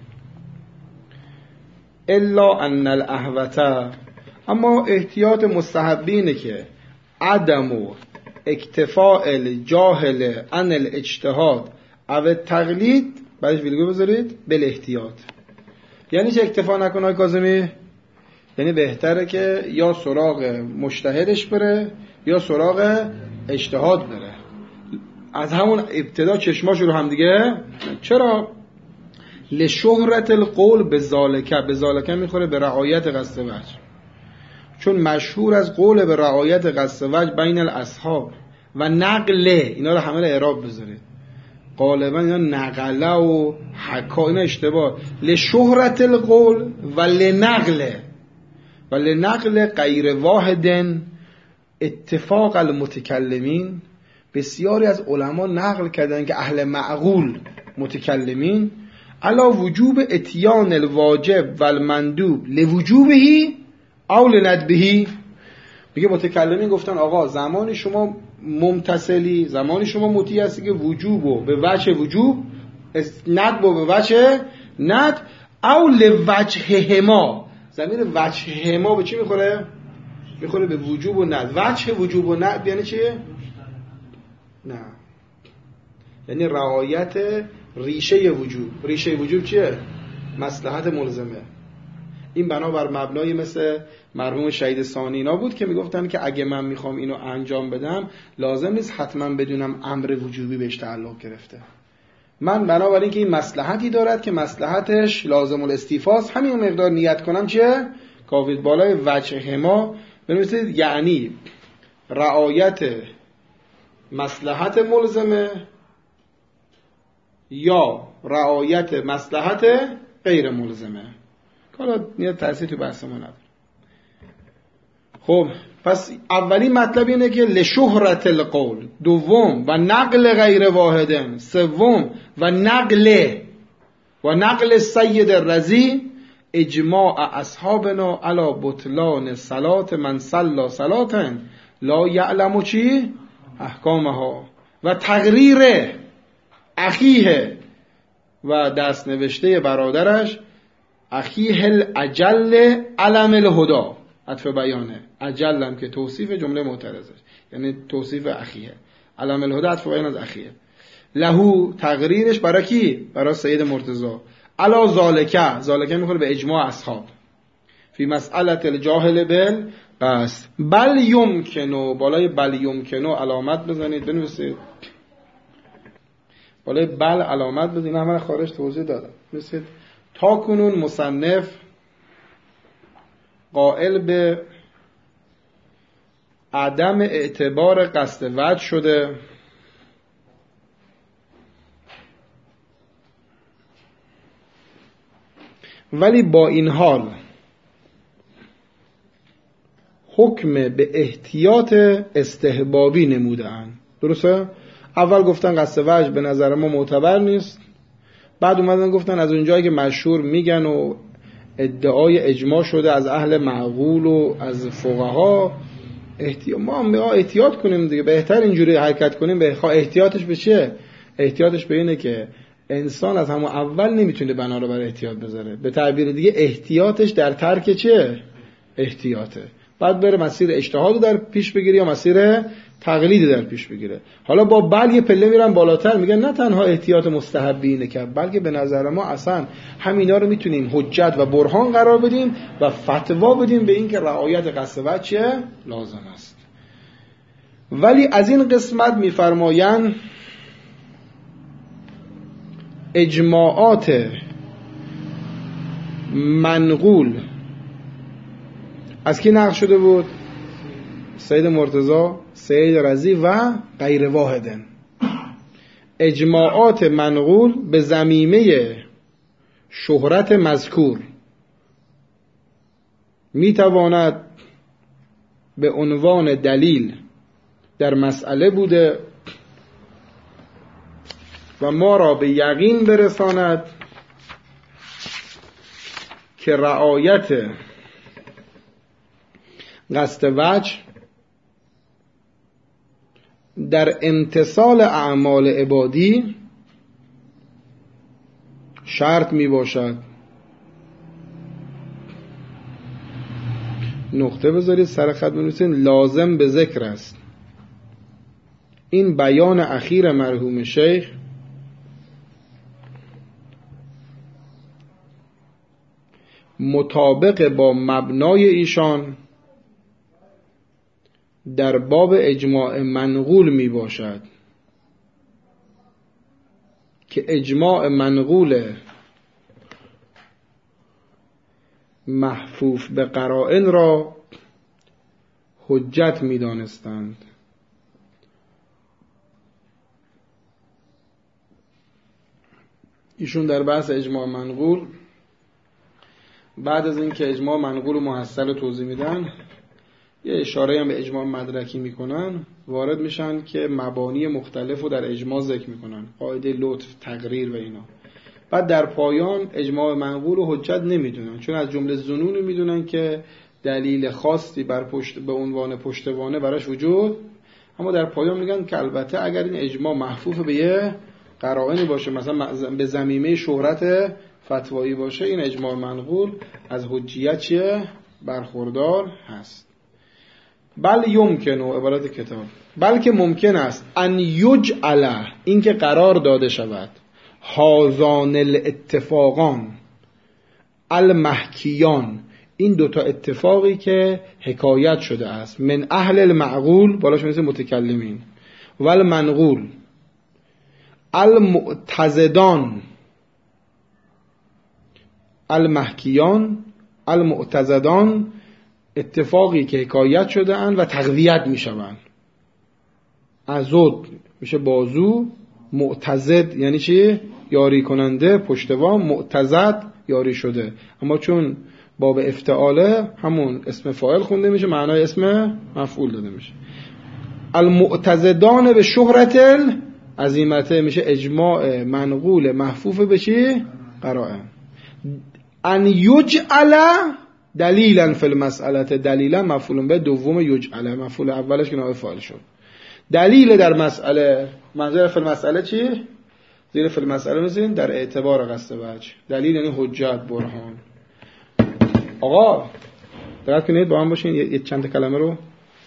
الا ان الاحوطه، اما احتیاط مستحبینه که عدم و اکتفاء الجاهل عن الاجتهاد او تقلید، بعدش ویلگو بذارید بل احتیاط. یعنی چه اکتفا نکنه های کاظمی؟ یعنی بهتره که یا سراغ مجتهدش بره یا سراغ اجتهاد بره، از همون ابتدا چشماشو رو هم دیگه. چرا؟ لشهرت القول به ذالک، به ذالک میخوره به رعایت قصد وجه، چون مشهور از قول به رعایت قصد وجه بین الاصحاب و نقله، اینا رو همه اعراب بذارید، غالبا اینا نقله و حکا، اینا اشتباه. لشهرت القول و لنقله و لنقل غیر واحدن اتفاق المتکلمین. بسیاری از علما نقل کردن که اهل معقول متکلمین علا وجوب اتیان الواجب و المندوب لوجوبهی او لندبهی. میگه متکلمین گفتن آقا زمانی شما ممتثلی، زمانی شما مطیع هستی که وجوبو به وجه وجوب، ندبو به وجه ند، او لوجههما، ضمیر وجههما به چی میخوره؟ میخوره به وجوب و ند. وجه وجوب و ند یعنی چیه؟ نه، یعنی رعایت ریشه وجوب. ریشه وجوب چیه؟ مصلحت ملزمه. این بنابر مبنای مثل مرحوم شهید ثانینا بود که میگفتن که اگه من میخوام اینو انجام بدم لازم نیست حتما بدونم امر وجوبی بهش تعلق گرفته. من بنابراین که این مصلحتی دارد که مصلحتش لازم الاستیفاست، همین مقدار نیت کنم چه؟ کافید. بالای وجه ما بنویسید یعنی رعایت مصلحت ملزمه یا رعایت مصلحت غیر ملزمه. حالا نیت تأثیر تو بحث ما نداره. خب پس اولین مطلب اینه که لشهرت القول، دوم و نقل غیر واحدن، سوم و نقل و نقل سید رضی اجماع اصحابنا علی بطلان صلات من صلا صلاتن لا یعلم چی احکامها و تقریر اخیه و دست نوشته برادرش اخیه الاجل علم الهدا. عطف بیانه، اجلم که توصیف جمله معترضه، یعنی توصیف اخیه، علم الهدا عطف بیان از اخیه. لهو تقریرش برای کی؟ برای سید مرتضی. علا ذالکه، ذالکه میخوره به اجماع اصحاب فی مسئلت الجاهل بل قصد بل یمکنو. بالای بل یمکنو علامت بزنید، بنویسید بالای بل علامت بزنید. همه خارج توضیح دادم. بنویسید تا کنون مصنف قائل به عدم اعتبار قصد وجه شده ولی با این حال حکم به احتیاط استحبابی نموده‌اند. درسته؟ اول گفتن قصد وجه به نظر ما معتبر نیست، بعد اومدن گفتن از اونجایی که مشهور میگن و ادعای اجماع شده از اهل معقول و از فقها، احتیاط ما هم احتیاط کنیم دیگه، بهتر اینجوری حرکت کنیم. به احتیاطش به چیه؟ احتیاطش به اینه که انسان از همون اول نمیتونه بنا رو برای احتیاط بذاره. به تعبیر دیگه احتیاطش در ترک چیه؟ احتیاطه. بعد بره مسیر اجتهاد در پیش بگیره یا مسیر تقلید در پیش بگیره. حالا با بل یه پله میرن بالاتر، میگن نه تنها احتیاط مستحبی اینه که بلکه به نظر ما اصلا همینا رو میتونیم حجت و برهان قرار بدیم و فتوا بدیم به این که رعایت قصد وجه لازم است. ولی از این قسمت میفرمایند اجماعات منقول از کی نقل شده بود؟ سید مرتضی، سید رضی و غیر واحدن. اجماعات منقول به ضمیمه شهرت مذکور میتواند به عنوان دلیل در مسئله بوده و ما را به یقین برساند که رعایت قصد وجه در امتثال اعمال عبادی شرط می باشد. نقطه بذارید سر خط بنویسید لازم به ذکر است. این بیان اخیر مرحوم شیخ مطابق با مبنای ایشان در باب اجماع منقول می باشد که اجماع منقول محفوف به قرائن را حجت می دانستند. ایشون در بحث اجماع منقول بعد از اینکه اجماع منقول و محصل توضیح میدن یه اشاره هم به اجماع مدرکی میکنن، وارد میشن که مبانی مختلف رو در اجماع ذکر میکنن، قاعده لطف، تقریر و اینا. بعد در پایان اجماع منقول رو حجت نمیدونن، چون از جمله ظنون میدونن که دلیل خاصی بر پشت به عنوان پشتوانه براش وجود، اما در پایان میگن که البته اگر این اجماع محفوف به یه قرائنی باشه، مثلا به ضمیمه شهرت فتوایی باشه، این اجماع منقول از حجیت چیه؟ برخوردار هست. بل یمکن و عبارت کتاب، بلکه ممکن است ان یجعل، این که قرار داده شود، هازان الاتفاقان المحکیان، این دوتا اتفاقی که حکایت شده است، من اهل المعقول، بالاش میشه متکلمین، و المنقول، المعتزدان، المحکیان، المعتزدان، اتفاقی که حکایت شده اند و تقویت میشوند. عضد میشه بازو، معتزد یعنی چی؟ یاری کننده، پشتوام، معتزد یاری شده. اما چون باب افتعاله همون اسم فاعل خونده میشه، معنای اسم مفعول داده میشه. المعتزدان به شهرت عظیمته میشه اجماع منقول محفوف به چی؟ قرائن. ان یجعل دلیلا فی المسئله، دلیلا مفعول به دوم یجعل، مفعول اولش که نائب فاعل شد. دلیل در مسئله، منظور فی المسئله چی؟ زیر فی المسئله میذاریم در اعتبار قصد وجه. دلیل یعنی حجت، برهان. آقا دقت کنید با هم باشین، یه چند کلمه رو.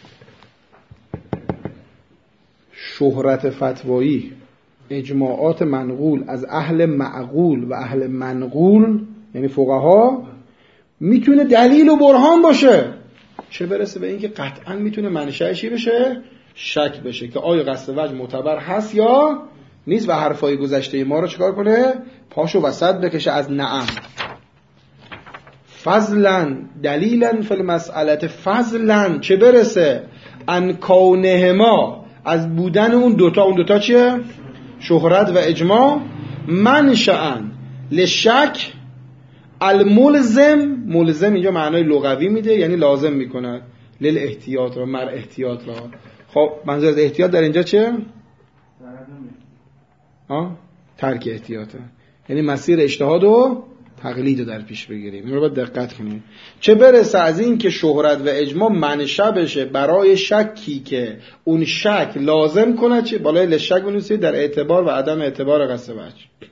شهرت فتوایی، اجماعات منقول از اهل معقول و اهل منقول یعنی فقها میتونه دلیل و برهان باشه، چه برسه به این که قطعا میتونه منشأ چی بشه؟ شک بشه که آیا قصد وجه معتبر هست یا نیست و حرفای گذشته ما رو چکار کنه؟ پاشو وسط بکشه از نعم. فضلا دلیلا فی المسئله، فضلا چه برسه ان کونهما، از بودن اون دوتا، اون دوتا چیه؟ شهرت و اجماع، منشأ لشک الملزم، ملزم اینجا معنای لغوی میده یعنی لازم میکنه، لیل احتیاط را، مر احتیاط را. خب منظور از احتیاط در اینجا چه؟ ها؟ ترک احتیاطه، یعنی مسیر اجتهاد و تقلید رو در پیش بگیریم. این رو باید دقت کنیم. چه برسه از این که شهرت و اجماع منشأ بشه برای شکی که اون شک لازم کنه، چه بالای لشک بنویسید در اعتبار و عدم اعتبار قصد وجه،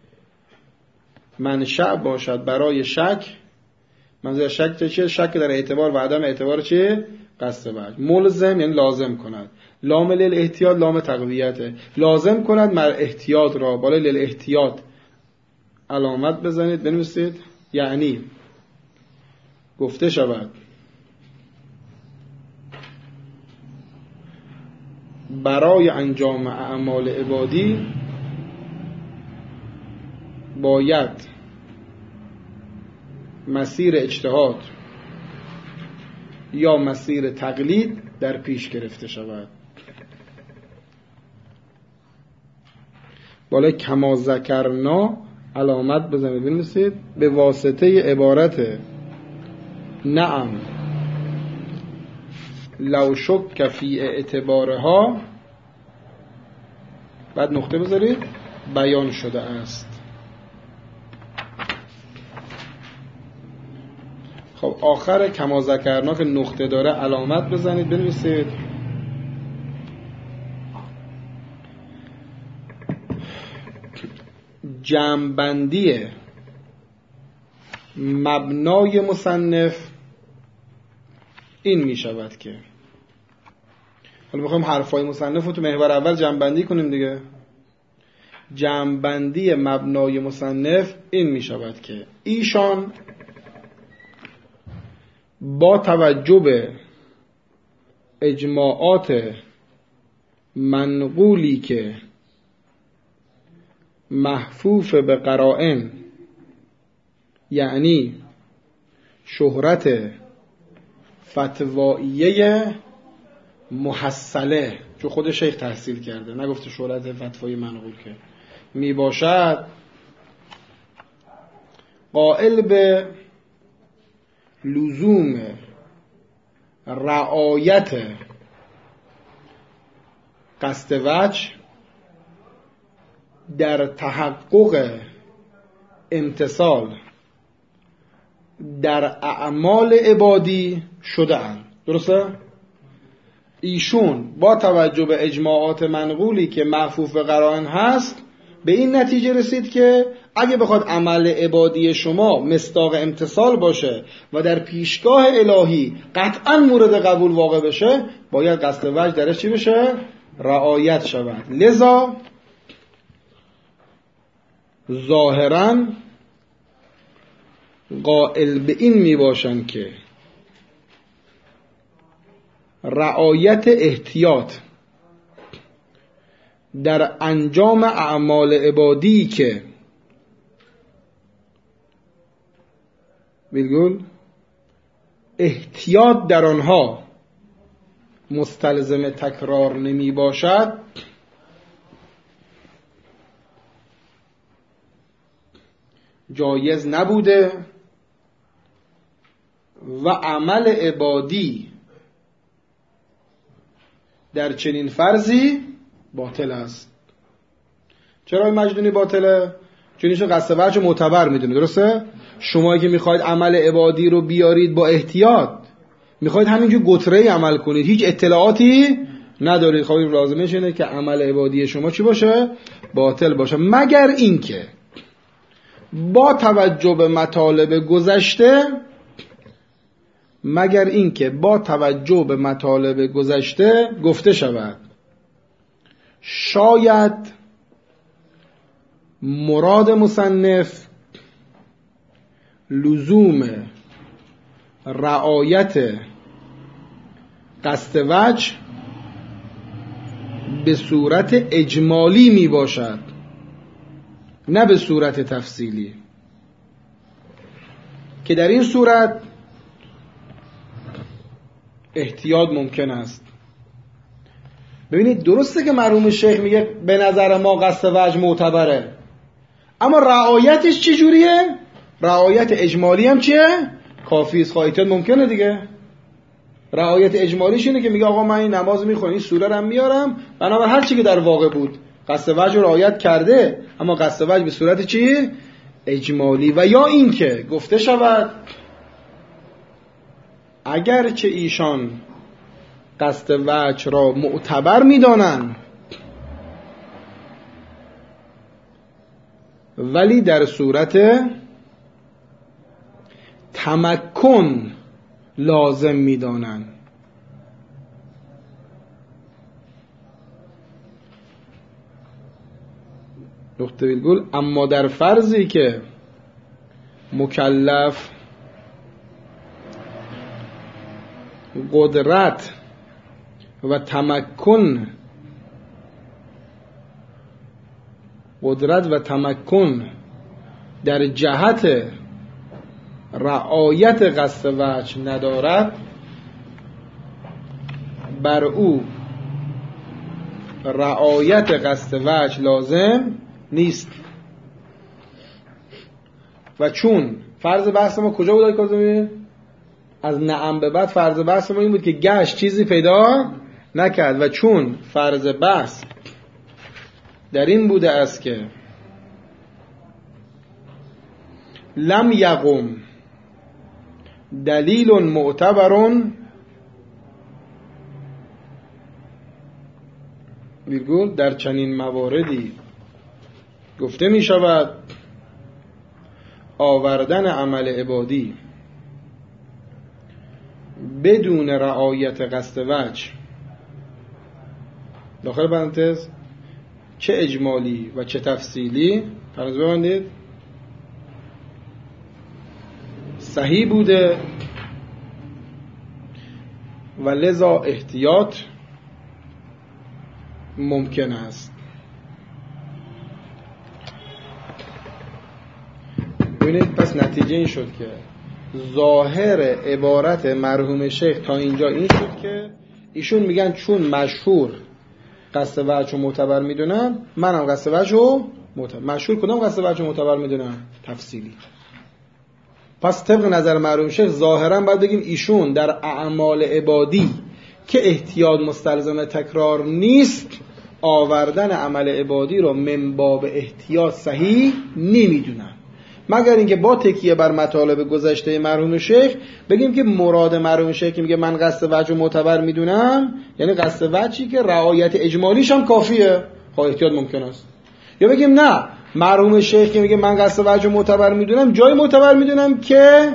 منشأ باشد برای شک. منظور شک چیه؟ شک در اعتبار و عدم اعتبار چیه؟ قصد وجه. ملزم یعنی لازم کند، لام لیل احتیاط لام تقویته، لازم کند مر احتیاط را، بالای لیل احتیاط علامت بزنید بنویسید، یعنی گفته شود برای انجام اعمال عبادی باید مسیر اجتهاد یا مسیر تقلید در پیش گرفته شود. بالای کما ذکرنا علامت بزنید بنویسید، به واسطه عبارت نعم لو شک فی اعتبارها، بعد نقطه بذارید، بیان شده است. خب آخر کما ذکرنا که نقطه داره علامت بزنید بنویسید جمع‌بندی مبنای مصنف این می شود که، حالا میخوایم حرفای مصنف رو تو محور اول جمع‌بندی کنیم دیگه. جمع‌بندی مبنای مصنف این می شود که ایشان با توجه به اجماعات منقولی که محفوف به قرائن، یعنی شهرت فتواییه محصله، چون خود شیخ تحصیل کرده، نگفته شهرت فتوایی منقول، که می باشد قائل به لزوم رعایت قصد وجه در تحقق امتصال در اعمال عبادی شده اند. درسته؟ ایشون با توجه به اجماعات منقولی که معفوف به قرائن هست به این نتیجه رسید که اگه بخواد عمل عبادی شما مصداق امتثال باشه و در پیشگاه الهی قطعا مورد قبول واقع بشه، باید قصد وجه درش چی بشه؟ رعایت شود. لذا ظاهراً قائل به این می باشند که رعایت احتیاط در انجام اعمال عبادی که بالگل احتیاط در آنها مستلزم تکرار نمی باشد، جایز نبوده و عمل عبادی در چنین فرضی باطل است. چرا این مجنونی باطله؟ چون ایشون قصد وجه معتبر میدونه. درسته؟ شما که میخواید عمل عبادی رو بیارید با احتیاط، میخواید همینجور گتره‌ای عمل کنید، هیچ اطلاعاتی ندارید، خواهید لازمش اینه که عمل عبادی شما چی باشه؟ باطل باشه، مگر اینکه با توجه به مطالب گذشته مگر اینکه با توجه به مطالب گذشته گفته شود شاید مراد مصنف لزوم رعایت قصد وجه به صورت اجمالی می باشد، نه به صورت تفصیلی، که در این صورت احتیاط ممکن است. ببینید درسته که مرحوم شیخ میگه به نظر ما قصد وجه معتبره، اما رعایتش چه جوریه؟ رعایت اجمالی هم چیه؟ کافی است. احتیاط ممکنه دیگه. رعایت اجمالیش اینه که میگه آقا من این نماز میخونم، این سوره رو هم میارم، بنابر هر چی که در واقع بود قصد وجه رو رعایت کرده، اما قصد وجه به صورت چی؟ اجمالی. و یا این که گفته شود اگرچه ایشان قصد وجه را معتبر میدانند، ولی در صورت تمکن لازم میدانند. نقطه ویرگول. اما در فرضی که مکلف قدرت و تمکن قدرت و تمکن در جهت رعایت قصد وجه ندارد، بر او رعایت قصد وجه لازم نیست. و چون فرض بحث ما کجا بود آقای کاظمی؟ از نعم به بعد فرض بحث ما این بود که گشت چیزی پیدا نکرد، و چون فرض بحث در این بوده است که لم یقم دلیل معتبر ویرگول در چنین مواردی گفته می شود آوردن عمل عبادی بدون رعایت قصد وجه، داخل پرانتز چه اجمالی و چه تفصیلی، پرانتز ببندید، صحیح بوده و لذا احتیاط ممکن است. ببینید پس نتیجه این شد که ظاهر عبارت مرحوم شیخ تا اینجا این شد که ایشون میگن چون مشهور قصد وجه معتبر میدونن، منم قصد وجه معتبر. مشهور کدام قصد وجه معتبر میدونن؟ تفصیلی. پس طبق نظر مرحوم شیخ ظاهرا باید بگیم ایشون در اعمال عبادی که احتیاط مستلزم تکرار نیست، آوردن عمل عبادی رو من باب احتیاط صحیح نمیدونن، مگر اینکه با تکیه بر مطالب گذشته مرحوم شیخ بگیم که مراد مرحوم شیخ که میگه من قصد وجه معتبر میدونم، یعنی قصد وجهی که رعایت اجمالیش هم کافیه. خب احتیاط ممکن است. یا بگیم نه مرحوم شیخ که میگه من قصد وجه معتبر میدونم، جای معتبر میدونم که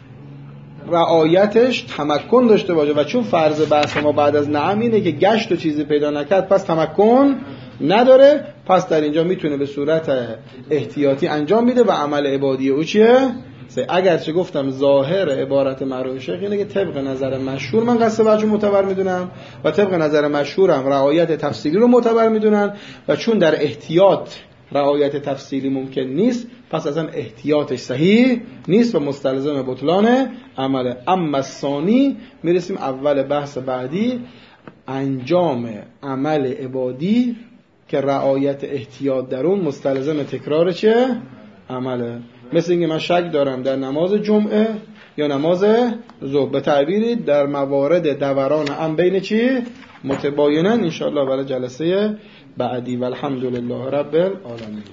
رعایتش تمکن داشته باشه و چون فرض بحث ما بعد از نعم اینه که گشت و چیزی پیدا نکرد پس تمکن نداره، پس در اینجا میتونه به صورت احتیاطی انجام میده و عمل عبادی او چیه؟ اگرچه گفتم ظاهر عبارت مرحوم شیخ اینه که طبق نظر مشهور من قصد وجه معتبر میدونم و طبق نظر مشهورم رعایت تفصیلی رو معتبر میدونن و چون در احتیاط رعایت تفصیلی ممکن نیست پس اصلا احتیاطش صحیح نیست و مستلزم بطلان عمله. اما ثانی میرسیم اول بحث بعدی، انجام عمل عبادی که رعایت احتیاط در اون مستلزم تکرار چه؟ عمله. مثل اینکه من شک دارم در نماز جمعه یا نماز ظهر، به تعبیری در موارد دوران ام بین چی؟ متباینن. انشاءالله برای جلسه بعدی و الحمدلله رب العالمین.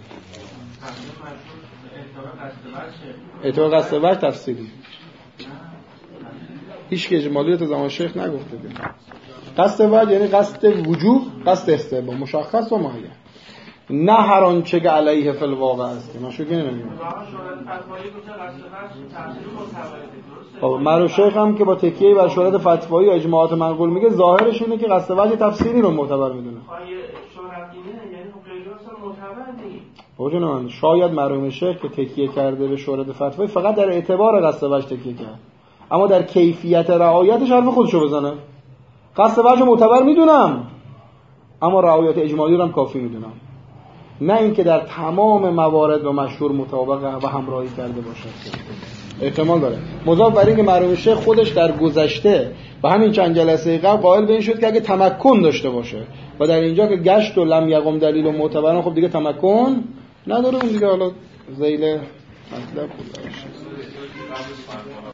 اعتبار قصد وجه تفصیلی هیچ که اجمالی تو زمان شیخ نگفته بید. قصد وجه یعنی قصد وجوب، قصد استحباب مشخص و معین، نه هر آنچه که علیه فی الواقع است. من شوگه نمیدونم خب مرو شیخ هم که با تکیه بر شهادت فتوایی و اجماعات منقول میگه ظاهرش اینه که قصد وجه تفسیری رو معتبر میدونه. بوجه نمان شاید مرحوم شیخ که تکیه کرده به شهادت فتوایی فقط در اعتبار قصد وجه تکیه کرد، اما در کیفیت رعایتش حرف خودشو بزنه. قصد وجه معتبر میدونم اما رعایت اجمالی رو هم کافی میدونم، نه اینکه در تمام موارد و مشهور مطابق و همراهی کرده باشد. احتمال داره مضاف بر این که مرحوم شیخ خودش در گذشته و همین چند جلسه قبل قائل به این شد که اگه تمکن داشته باشه و در اینجا که گشت و لم یقم دلیل و معتبرن خب دیگه تمکن نداره، اون دیگه حالا ذیل مطلب بود.